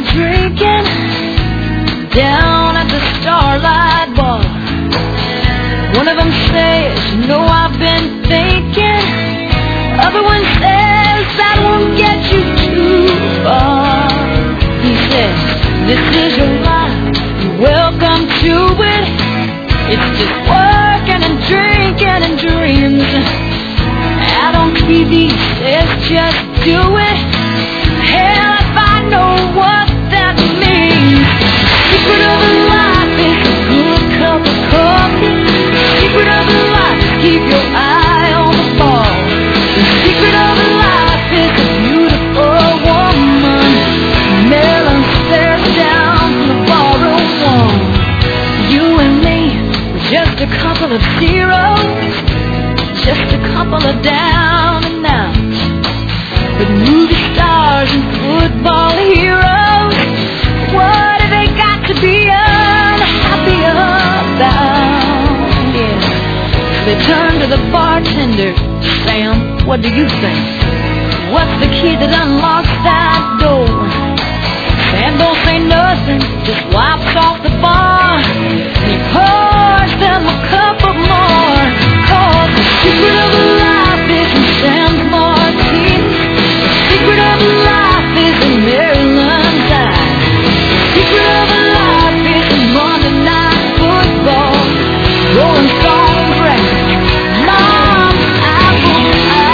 round drinking down at the Starlight Bar. One of them says, you know, I've been thinking. Other one says, that won't get you too far. He says, this is your life, you're welcome to it. It's just working and drinking and dreams. Out on TV says, just do it. Hell, if I know what that means. Secret of life is a good cup of coffee. Secret of life is keep your eye on the ball. The secret of life is a beautiful woman. Melon stares down from the barroom wall. You and me, we're just a couple of zeros, just a couple of down and outs. But movie stars and football heroes, what have they got to be unhappy about? Yeah. They turn to the bartender. Sam, what do you think? What's the key that unlocks that door? Sam don't say nothing, just wipes off the bar. And he pours them a couple more. 'Cause the secret of life is in Sam's martini. The secret of life is in Maryland's eye. The secret of life is in Monday Night Football. Rolling Stone graphic, Mom's apple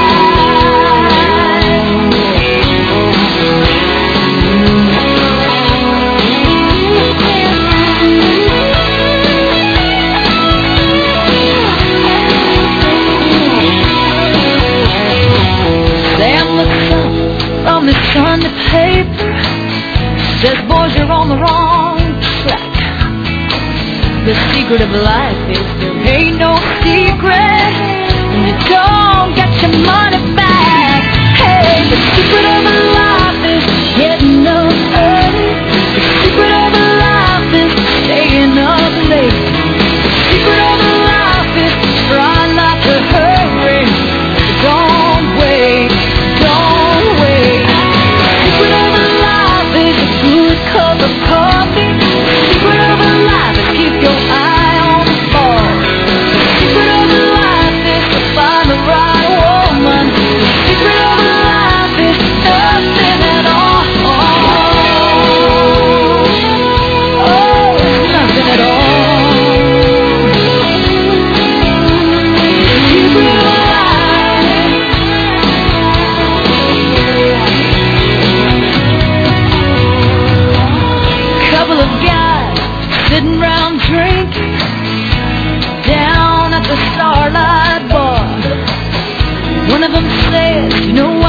Sam looks up from his Sunday paper, says, boys, you're on the wrong track. The secret of life is there ain't no secret, and you don't get your money back. Hey, the secret of life is getting up early. The secret of life is staying up late. The secret of life is trying not to hurry. Don't wait, don't wait. The secret of life is a good cup of coffee. The secret of life is keep your eye on the ball. The secret of life is to find the right woman. The secret of life is nothing at all. Oh, it's nothing at all. The secret of life. Couple of guys sitting round drinking down at the Starlight Bar. One of them says, you know,